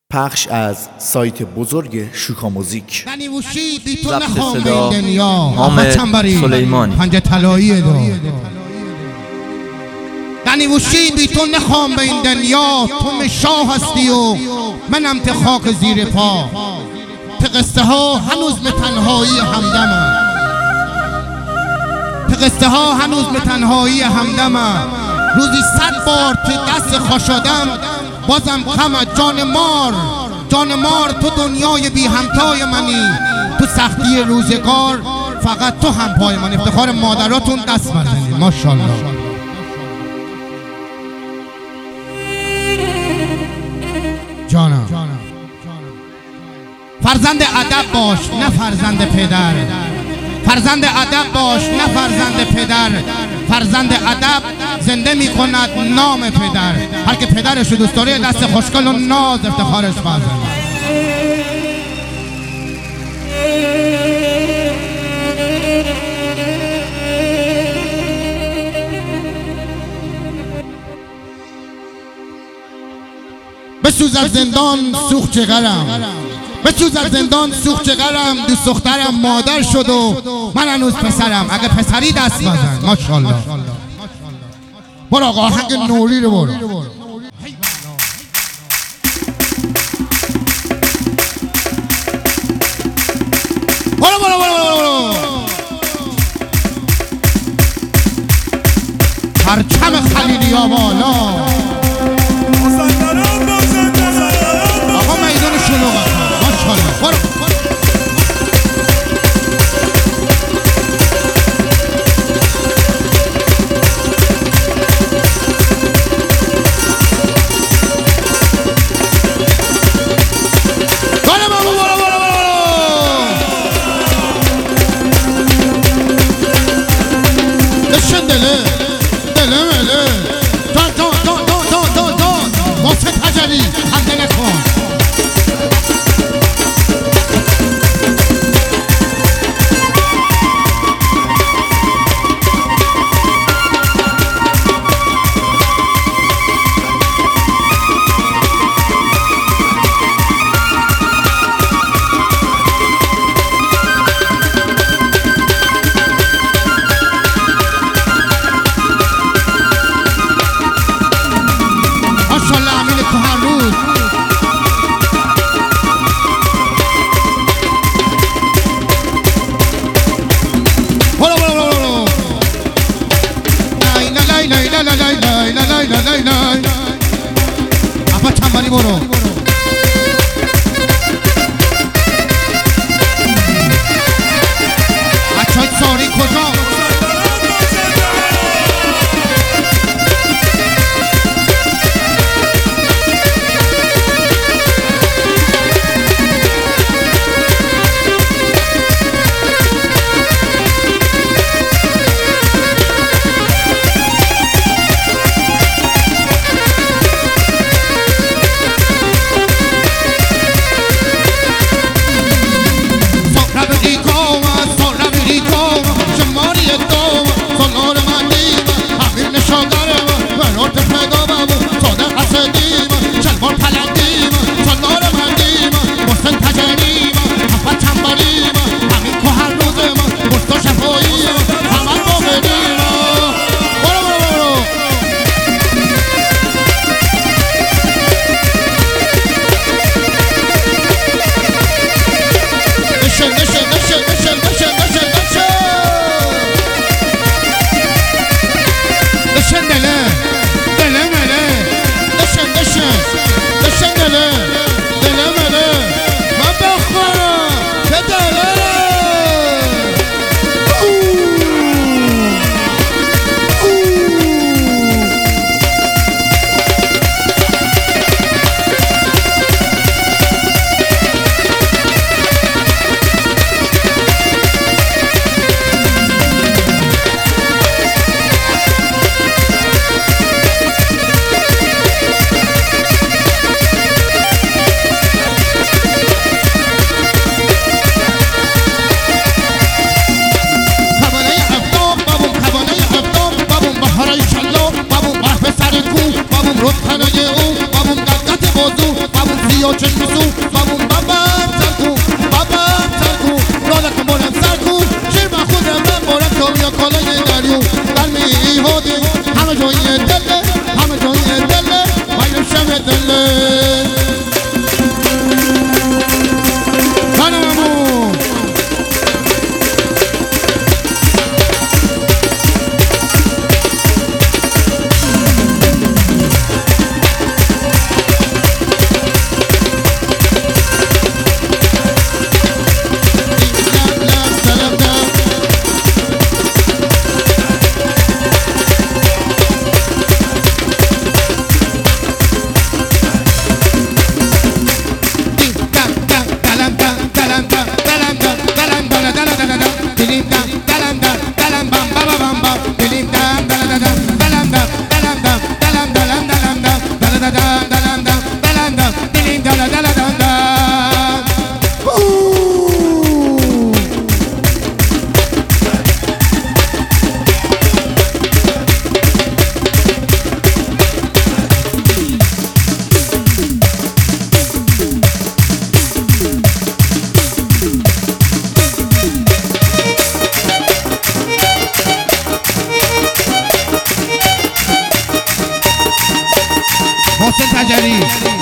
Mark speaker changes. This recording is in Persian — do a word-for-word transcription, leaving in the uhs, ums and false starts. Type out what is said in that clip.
Speaker 1: پخش از سایت بزرگ شوکا موزیک.
Speaker 2: ضبط صدا حامد سلیمانی.
Speaker 3: پنجه طلایی دو دنیوشی بی تو نخوام به این دنیا. تو شاه هستی و منم ته خاک زیر پا. ته قصه ها هنوز به تنهایی همدمم. ته قصه ها هنوز به تنهایی همدمم. روزی صد بار ته دست خوشادم بازم غمت جان مار. جان مار تو دنیای بی همتای منی. تو سختی روزگار فقط تو هم پای من. افتخار مادراتون دست بزنید ماشاءالله. جانم فرزند ادب باش نه فرزند پدر. فرزند ادب باش نه فرزند پدر. فرزند ادب زنده می کند نام پدر. هر که پدرش دوست داره دست خوشگل و ناز افتخارش بزنه. بسوز از زندان سوخت جگرم. بسوز از زندان سوخت جگرم. دوست دخترم مادر شد و من هنوز پسرم. اگه پسری دست بزن ماشاءالله. برو آقا آهنگ نوری رو برو. برو برو برو برو. پرچم خلیلی ها بالا. آقا میدان شلوغ ماشاءالله. برو apa chambani boro acha sorry khoja بیا چشم سو بابون بابم سرکو بابم سرکو رالک مورم سرکو شیر با خود من مورم تو بیا کالای دریو قلمی هاده همه جای دله همه جای دله باید شب دله محسن تجری